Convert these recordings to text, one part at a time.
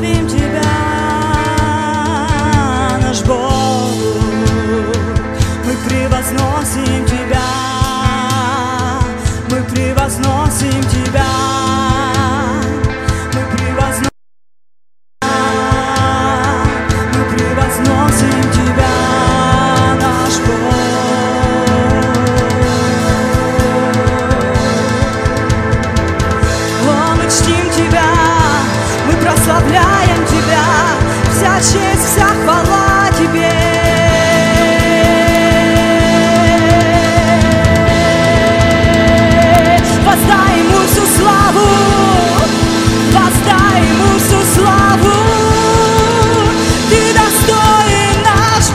славим Тебя, наш Бог. Мы превозносим Тебя, мы превозносим Тебя, мы превозносим Тебя, наш Бог. О, мы чтим Тебя, мы прославляем Тебя, вся честь, вся хвала Тебе. Воздай Ему всю славу, воздай Ему всю славу. Ты достоин, наш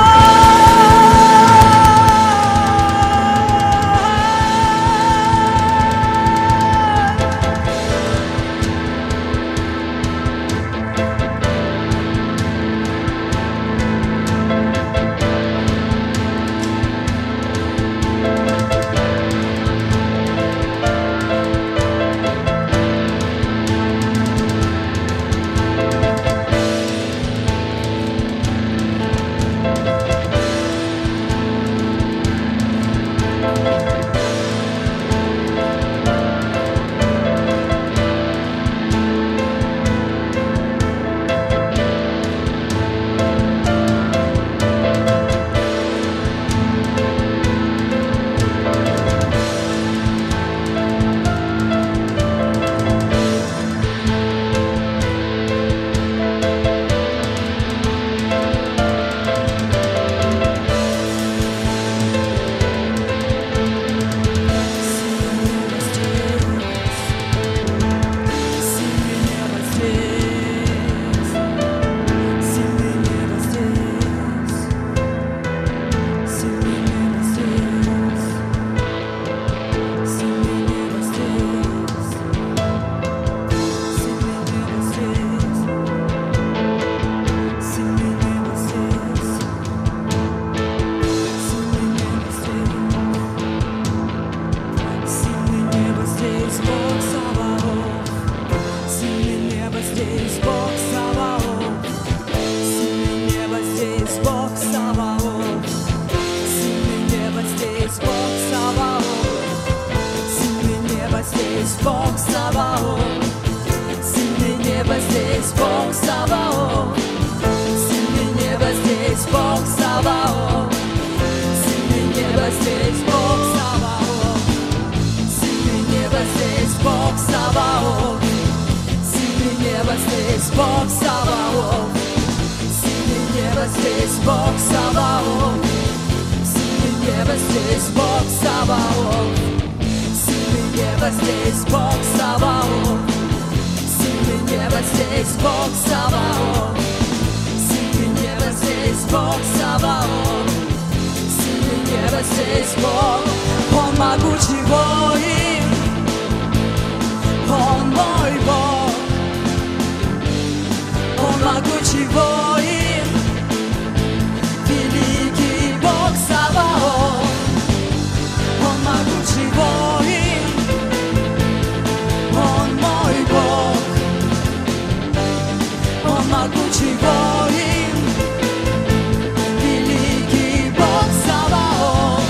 Бог Саваоф, сильный небо здесь, Бог Саваоф, сильный небо здесь, Бог Саваоф, сильный небо здесь, Бог Саваоф, сильный небо здесь, Бог Саваоф, сильный небо здесь, Бог Саваоф, сильный небо здесь, Бог Саваоф, сильный небо здесь, Бог Саваоф. Небо здесь, Бог Саваоф, сильный небо здесь, Бог Саваоф, сильный небо здесь, Бог Саваоф, сильный небо здесь, Бог. Он могучий воин, Он мой Бог, Он могучий воин, великий Бог Саваоф, Он могучий воин. Могучий воин, великий Бог Саваоф,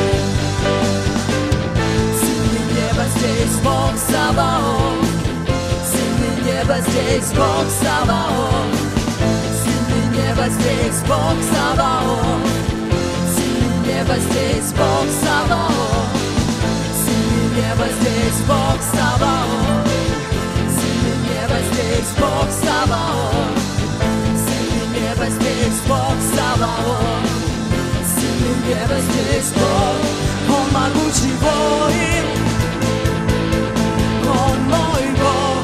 сильный небо здесь, Бог Саваоф, сильный небо здесь, Бог Саваоф, сильный небо здесь, Бог Саваоф, сильный небо здесь, Бог Саваоф, сильный небо здесь, Бог Саваоф, сильный небо здесь, Бог Саваоф. Здесь Бог Саваоф, сильный небо здесь Бог, Он могучий воин, Он мой Бог,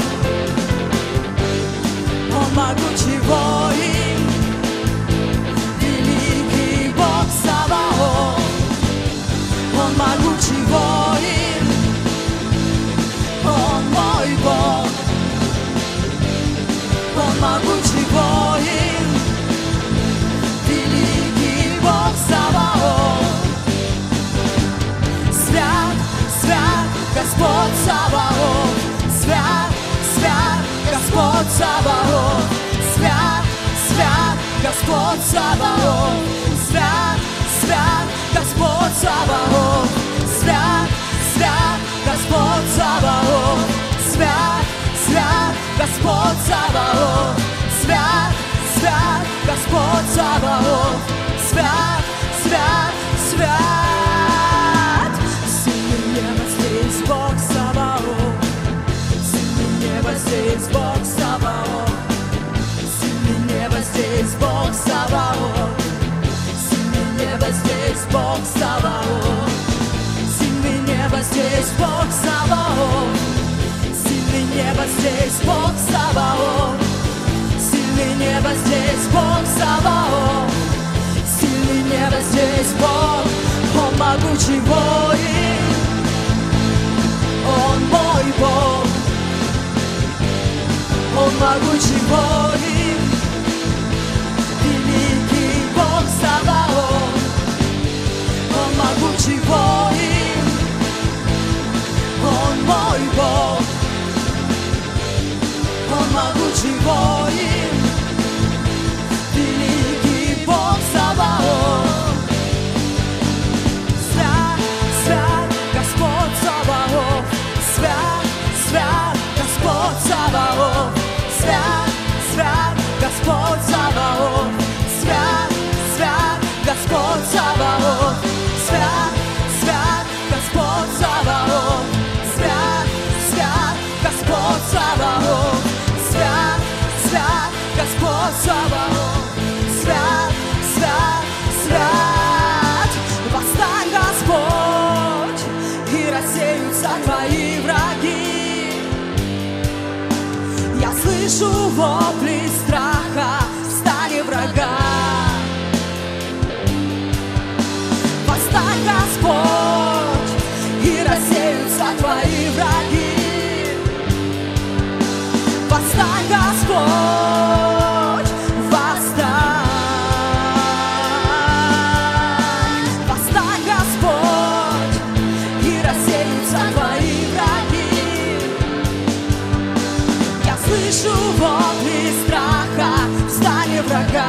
Он могучий воин, великий Бог Саваоф, Он могучий воин, Он мой Бог, Он могучий воин. Свят, свят, Господь Саваоф, свят, свят, Господь Саваоф. Господь Саваоф, свят, свят, Господь Саваоф, свят, свят, Господь Саваоф, свят, свят, Господь Саваоф, свят, свят, Господь Саваоф, свят, свят, свят. Сильный небо здесь Бог Саваоф, сильный небо здесь Бог Саваоф, сильный небо здесь Бог Саваоф, сильный небо здесь Бог Саваоф, сильный небо здесь Бог Саваоф, сильный небо здесь Бог Саваоф, сильный небо здесь Бог Саваоф, сильный небо здесь Бог, Он могучий воин, Он мой Бог, Он могучий воин, великий Бог Саваоф, Он могучий воин, Он мой Бог, Он могучий воин, великий Бог Саваоф. Свят, свят, Господь Саваоф, свят, свят, Господь Саваоф, свят, свят, Господь Саваоф, свят, свят, Господь Саваоф, свят, свят, Господь Саваоф, свят, свят, Господь Саваоф, свят, свят, Господь Саваоф, свят, свят, свят. Восстань, Господь, и рассеются твои враги. Я слышу вопли страха в стане врага. Восстань, Господь, и рассеются твои враги. Восстань, Господь, восстань. Восстань, Господь, и рассеются твои враги. Я слышу вопли страха в стане врага.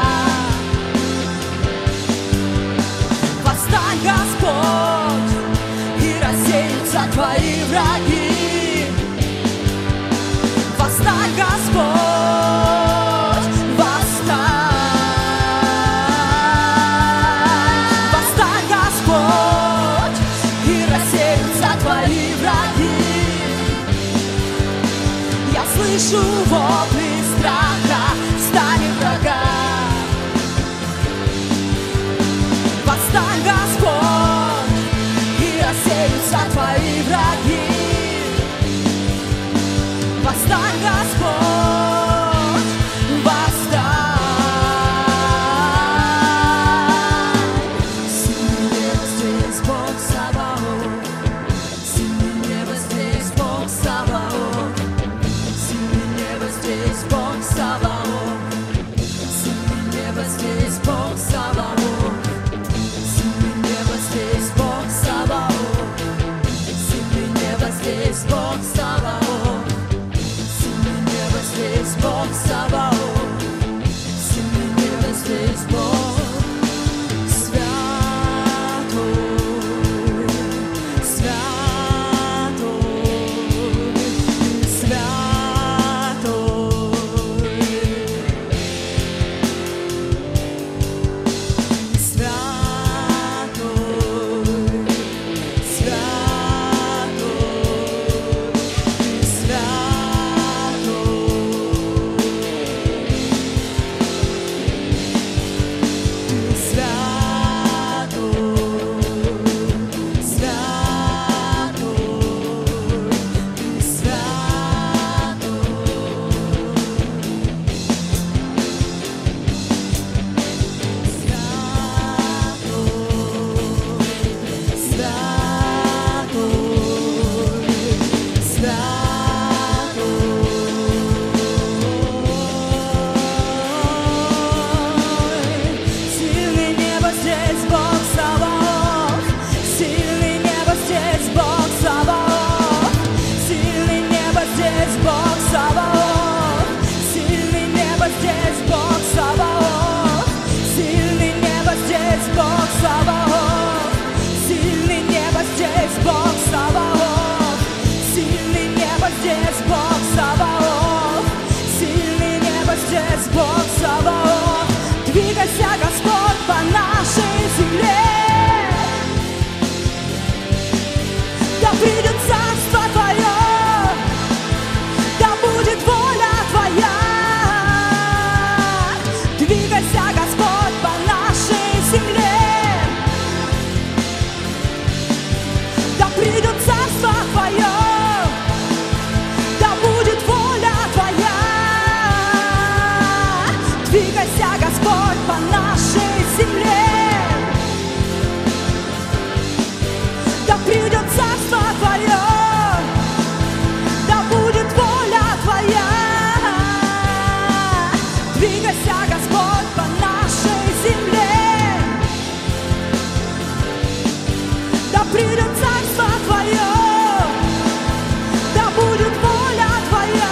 Восстань, Господь, и рассеются твои враги. Восстань, Господь, восстань. Восстань, Господь, и рассеются твои враги. Я слышу вопли страха в стане врага. Восстань, Господь, и рассеются твои враги. Восстань, Господь, восстань. Сильный небо здесь Бог Саваоф, сильный небо здесь Бог Саваоф, сильный небо здесь Бог Саваоф, сильный небо здесь Бог Саваоф, сильный небо здесь Бог Саваоф, сильный небо здесь Бог Саваоф. Здесь Бог Саваоф, сильный небо здесь Бог, святой, святой, святой, святой, святой. Двигайся, Господь, по нашей земле. Да придет царство Твое, да будет воля Твоя. Двигайся, Господь, по нашей земле. Да придет царство Твое, да будет воля Твоя.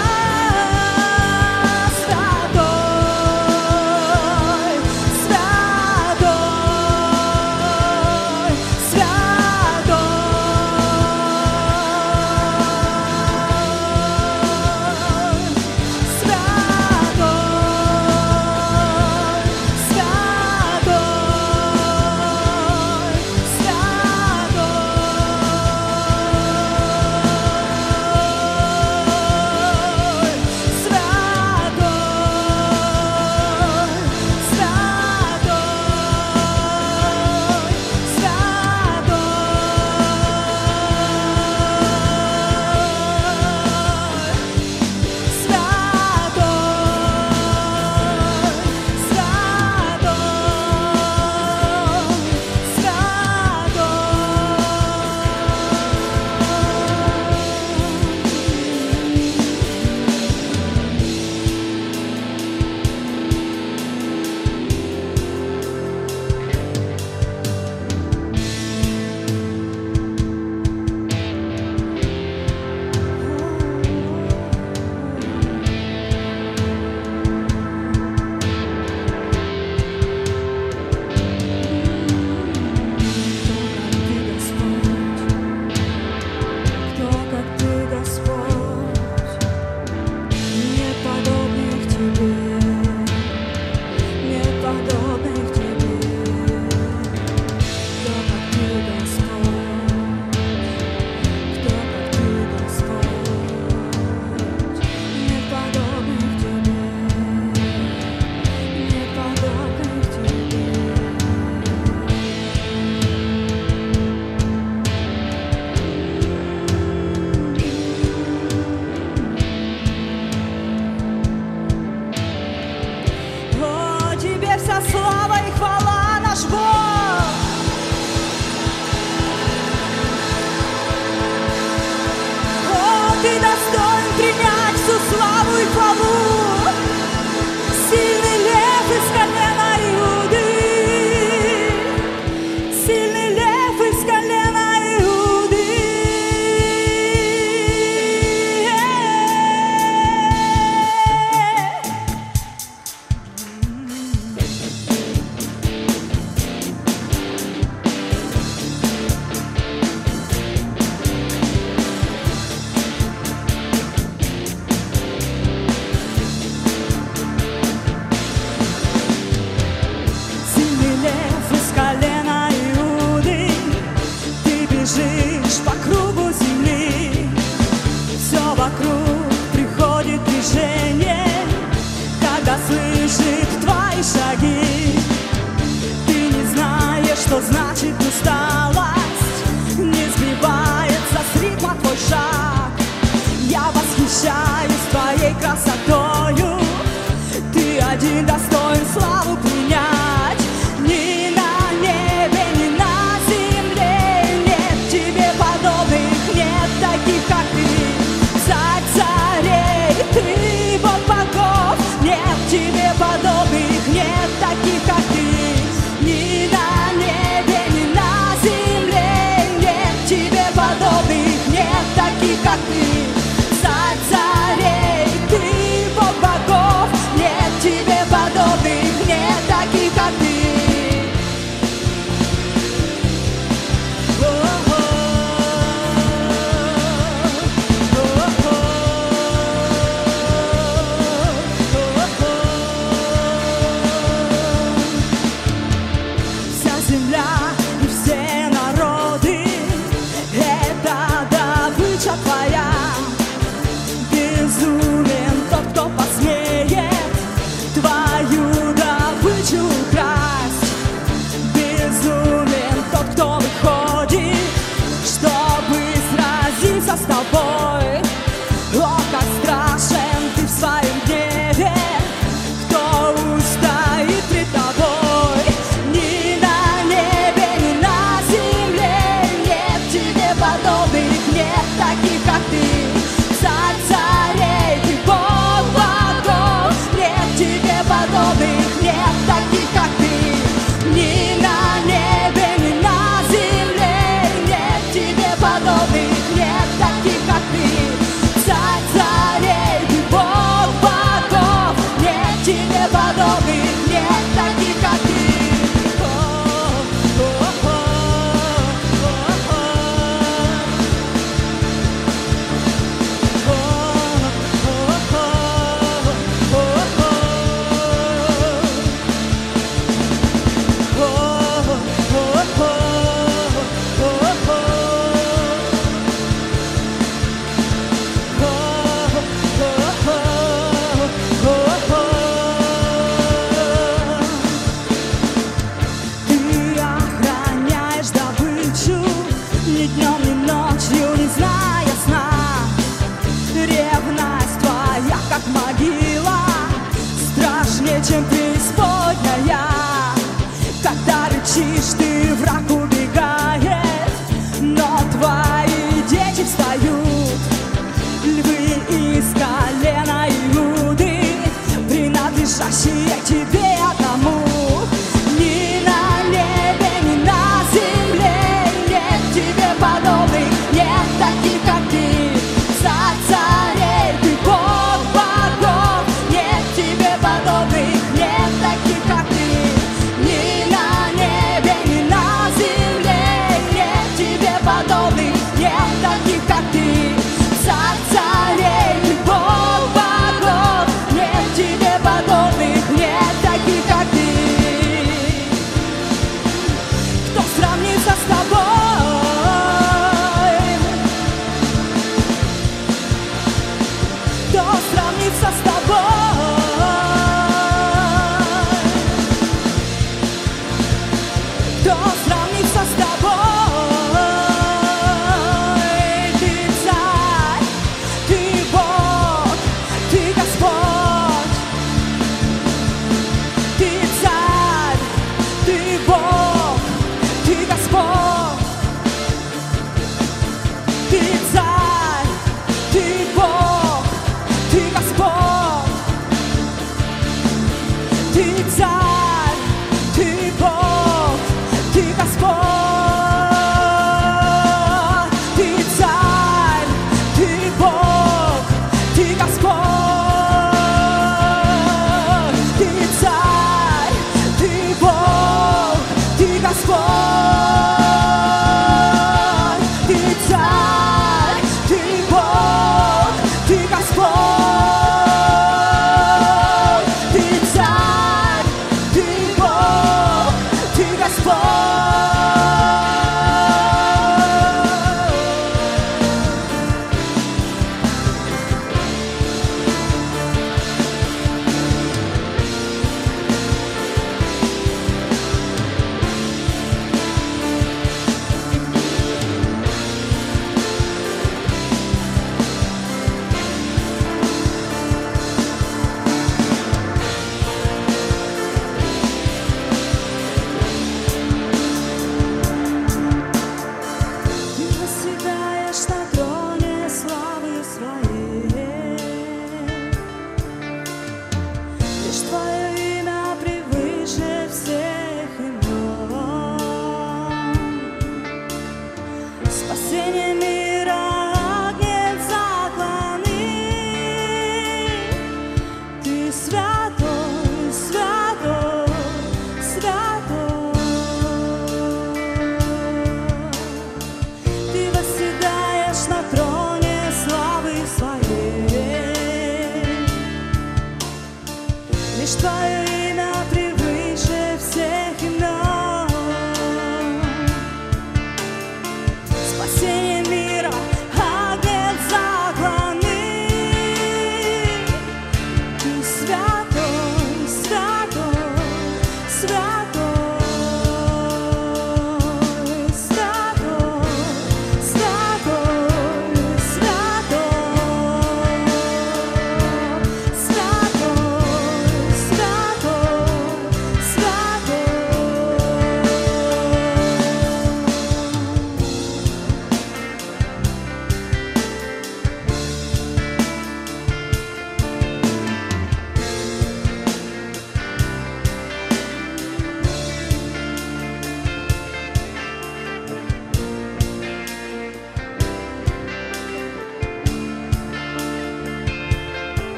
Слава и хвала наш Бог. О, Ты достоин принять всю славу и хвалу. Сильный лев из колена Иуды, сильный лев из колена Иуды. По кругу земли, все вокруг приходит движение, когда слышит твои шаги. Ты не знаешь, что значит усталость, не сбивается с ритма твой шаг. Я восхищаюсь твоей красотою, ты один достоин славу принять. Ни на небе, ни на земле нет тебе подобных, нет таких, как ты. Царь царей, ты Бог богов, нет тебе подобных, нет таких, как ты. Ни на небе, ни на земле нет тебе подобных, нет таких, как ты. Царь царей, ты Бог богов, нет тебе подобных, нет таких, как ты. Твоя. Безумен тот, кто посмеет твою добычу украсть. Безумен тот, кто выходит, чтобы сразиться с тобой. О, как страшен ты в своем гневе, кто славнее, чем преисподняя. Когда рычишь, ты, враг убегает, но твои дети встают. Львы из колена Иуды, принадлежащие тебе одному. Ни на небе, ни на земле нет тебе подобных, нет таких, как ты. Царь царей, ты Бог богов, нет тебе подобных, нет таких, как ты. Ни на небе, ни на земле нет тебе подобных, нет таких, как ты. Царь царей, ты Бог богов, нет тебе подобных, нет таких, как ты. Кто сравнится с тобой? Кто сравнится с тобой? Кто сравнится с тобой? Ты царь, ты Бог, ты Господь. Ты царь, ты Бог, ты Господь. Ты царь, ты Бог, ты Господь. Ты царь, ты Бог, ты Господь. Ты царь, ты Бог, ты Господь. Ты царь, ты Бог, ты Господь. Ты царь, ты Бог, ты Господь. Ты царь, ты Бог, ты Господь. Ты восседаешь на троне славы своей. Лишь твое имя превыше всех имен. Спасение мира, огнем закланы. Ты святой, святой, святой. Ты восседаешь на троне славы своей. Лишь твое имя превыше всех имен. Спасение мира, огнем закланы. Ты святой, святой, святой, святой, святой, святой, святой,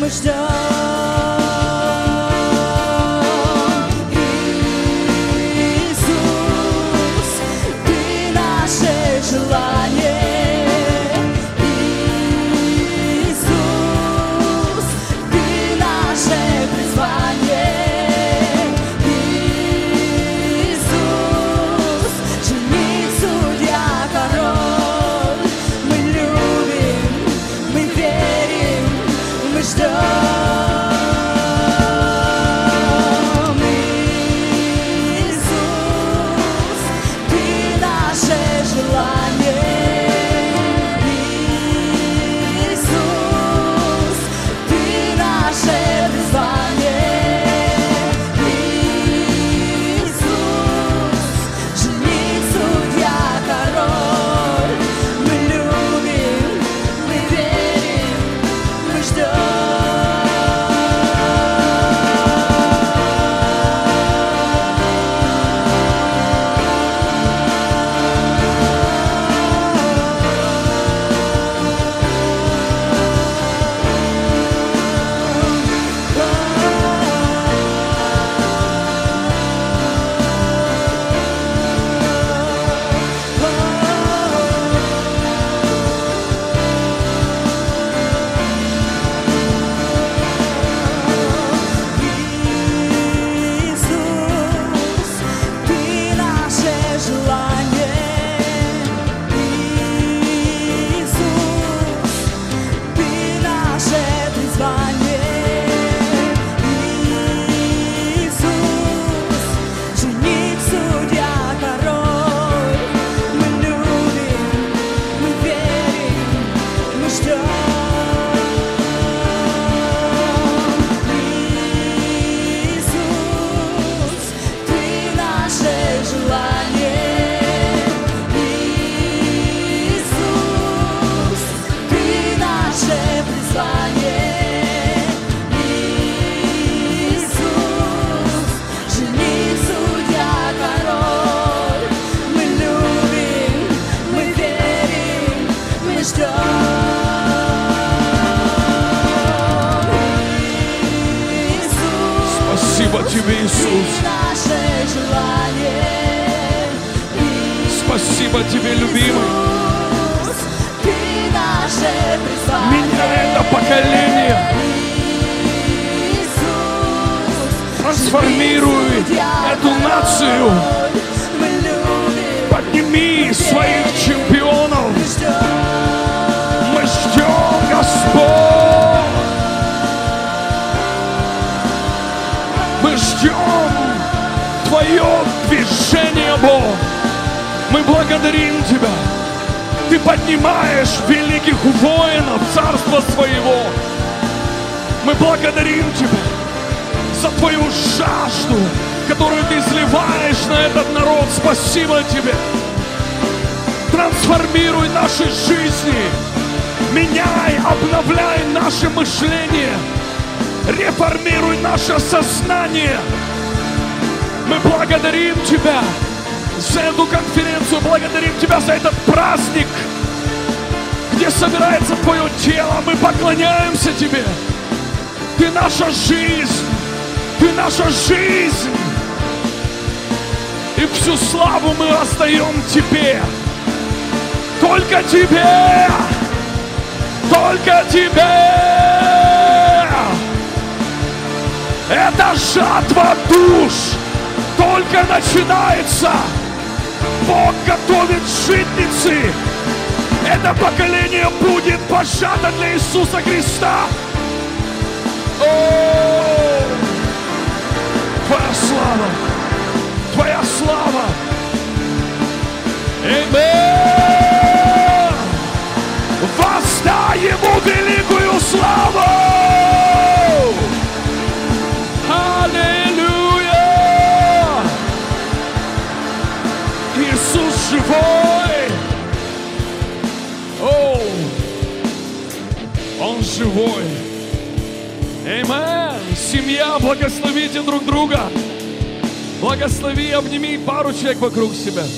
мы ждем. Иисус, Ты наше желание. Иисус, Ты наше призвание. Иисус, жених, судья, король. Мы любим, мы верим, мы ждем. Иисус, Ты наше желание. Иисус, Ты наше призвание. Иисус, жених, судья, король. Мы любим, мы верим, мы ждем. Иисус, Ты наше желание. Иисус, Ты наше призвание. Иисус, жених, судья, король. Мы любим, мы верим, мы ждем. Иисус, Ты наше желание. Иисус, Ты наше призвание. Иисус, жених, судья, король. Мы любим, мы верим, мы ждем. Спасибо Тебе, Иисус. Наше желание. Спасибо Тебе, любимый. Иисус, Ты наше призвание. Меняй это поколение. Иисус, Трансформируй эту нацию. мы любим, Подними своих чемпионов. мы ждем. Мы ждем, Господь. Мы ждем Твое движение, Бог. Мы благодарим Тебя. Ты поднимаешь великих воинов царства Своего. Мы благодарим Тебя за Твою жажду, которую Ты изливаешь на этот народ. Спасибо Тебе. Трансформируй наши жизни. Меняй, обновляй наше мышление. Реформируй наше сознание. Мы благодарим Тебя за эту конференцию, благодарим Тебя за этот праздник, где собирается Твое тело. Мы поклоняемся Тебе. Ты наша жизнь. Ты наша жизнь. И всю славу мы отдаем Тебе. Только Тебе. Только Тебе. Это жатва душ только начинается. Бог готовит житницы. Это поколение будет пожато для Иисуса Христа. О, Твоя слава, Твоя слава. Аминь. Воздай Ему великую славу. Аллилуйя. Иисус живой. О, Он живой. Аминь. Семья, благословите друг друга. Благослови, обними пару человек вокруг себя.